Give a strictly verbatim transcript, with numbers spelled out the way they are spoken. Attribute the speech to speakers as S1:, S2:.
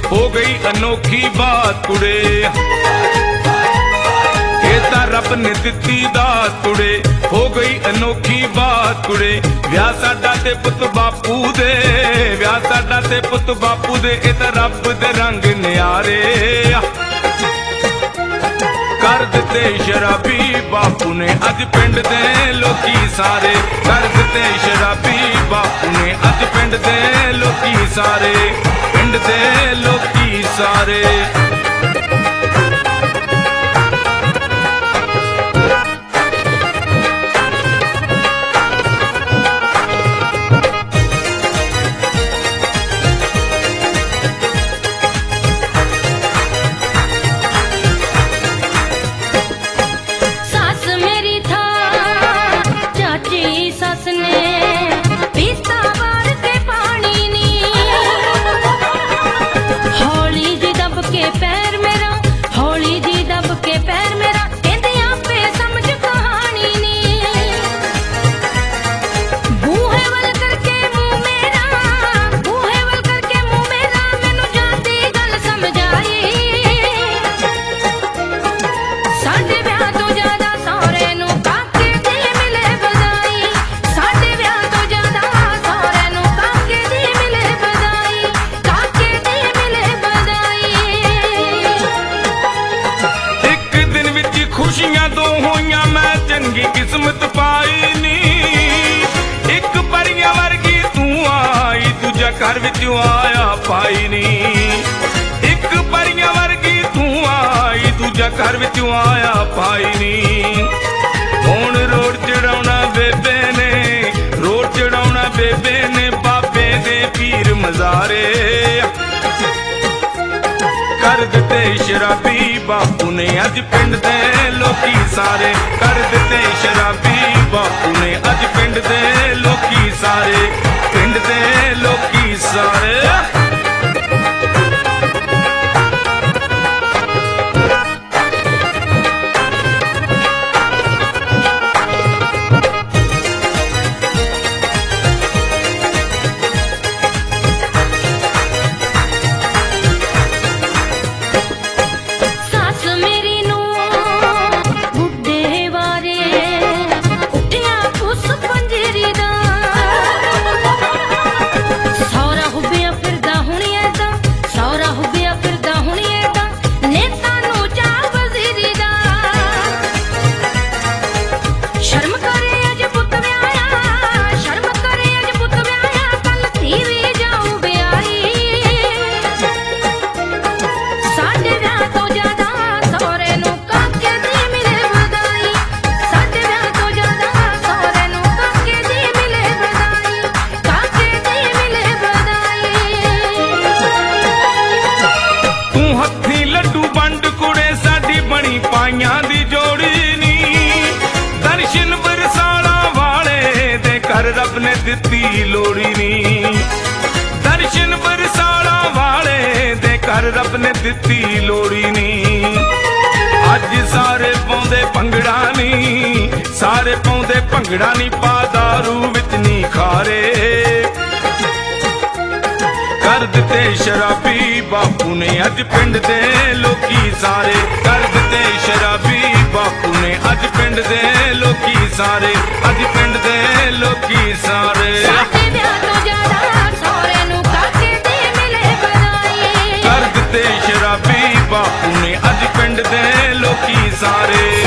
S1: हो गई अनोखी बात कुड़े, ये तां रब ने दित्ती दात कुड़े, हो गई अनोखी बात कुड़े। विआह साडा ते पुत बापू दे, विआह साडा ते पुत बापू दे, ये तां रब दे रंग न्यारे। कर दिते शराबी बापू ने अज पिंड दे लोकी सारे, कर दिते शराबी बापू ने अज पिंड दे लोकी सारे, पिंड दे लोकी सारे। किस्मत पाई नी एक परियां वर्गी तू आई, दूजा घर विचों आया पाई नी। एक परियां वर्गी तू आई, दूजा घर विचों आया पाई नी। हुण रोड चढ़ाउणा बेबे ने, रोड चढ़ाउणा बेबे ने बाबे दे पीर मज़ारे। कर दिते शराबी बापू ने अज पिंड दे लोकी सारे, कर दिते शराबी बापू ने अज पिंड दे लोकी सारे, पिंड दे लोकी सारे। रब ने दित्ती लोड़ी नी, दर्शन बरसाला वाले दे कर रब ने दित्ती लोड़ी नी। अज सारे पाउंदे भंगड़ा नी, सारे पाउंदे भंगड़ा नी, पा दारू विच नी खारे। कर दिते शराबी बापू ने अज पिंड दे लोकी सारे, कर दिते शराबी बापू ने अज पिंड दे लोकी सारे, अज पिंड दे लोकी सारे। कर दिते शराबी बापू ने अज पिंड दे लोकी सारे।